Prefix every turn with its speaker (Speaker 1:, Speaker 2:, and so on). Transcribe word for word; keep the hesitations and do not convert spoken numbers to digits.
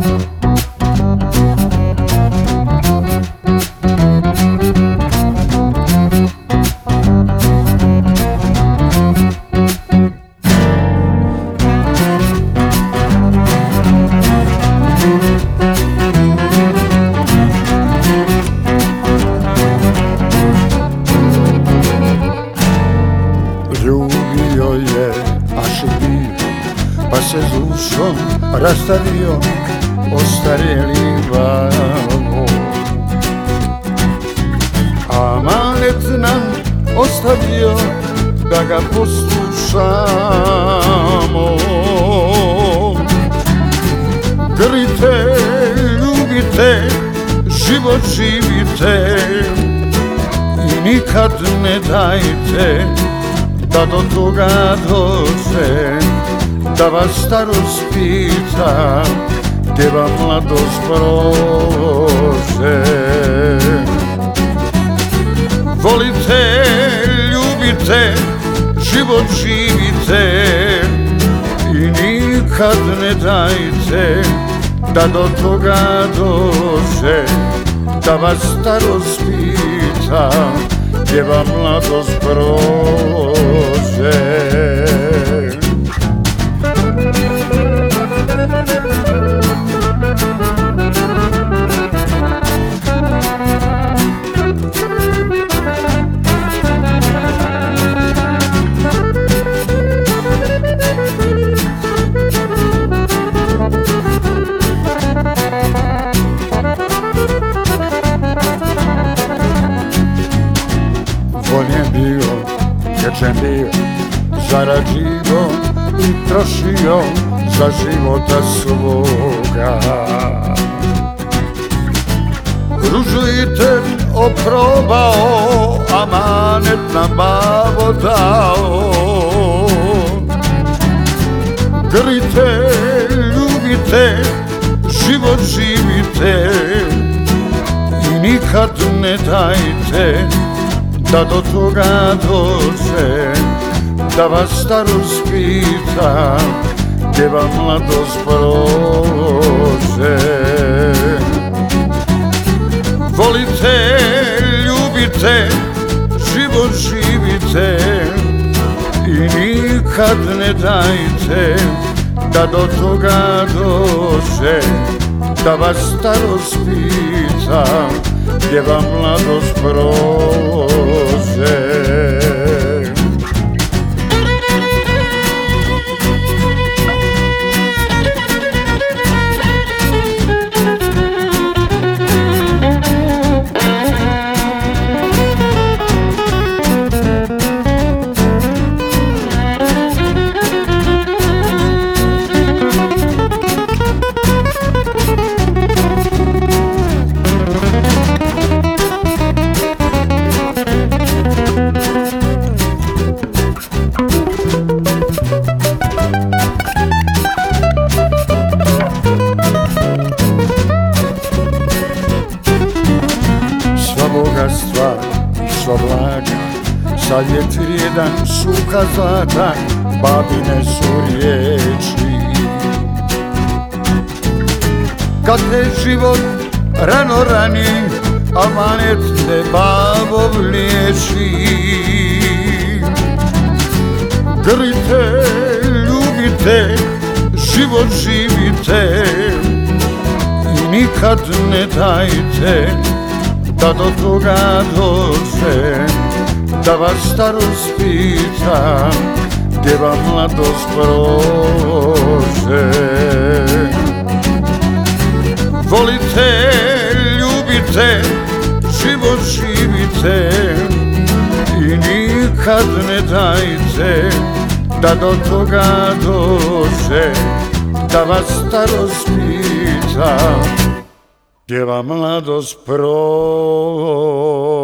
Speaker 1: Ljubio je, až bio, pa se s dušom rastavio, ostarjeli glavo. Amanet nam ostavio, da ga poslušamo. Grlite, ljubite, život živite i nikad ne dajte da do toga dođe, da vas starost pita gdje vam mladost prođe. Volite, ljubite, život živite i nikad ne dajte da do toga dođe, da vas starost pita gdje vam mladost prođe. Voljen bio, tječen bio, zarađivo i trošio za života svoga. Ružu i ten oprobao, amanet nam babo dao. Grlite, ljubite, život živite i nikad ne dajte da do toga dođe, da vas starost pita gdje vam mladost prođe. Volite, ljubite, život živite i nikad ne dajte da do toga dođe, da vas starost pita gdje vam mladost prođe. Bogatstva i sva blaga, sad je vrijedan suka zlata, babine su riječi. Kad te život rano rani, amanet te babo vliječi. Grlite, ljubite, život živite i nikad ne dajte da do toga dođe, da vas starost pita gdje vam mladost prođe. Volite, ljubite, život živite i nikad ne dajte da do toga dođe, da vas starost pita gdje vam mladost prođe.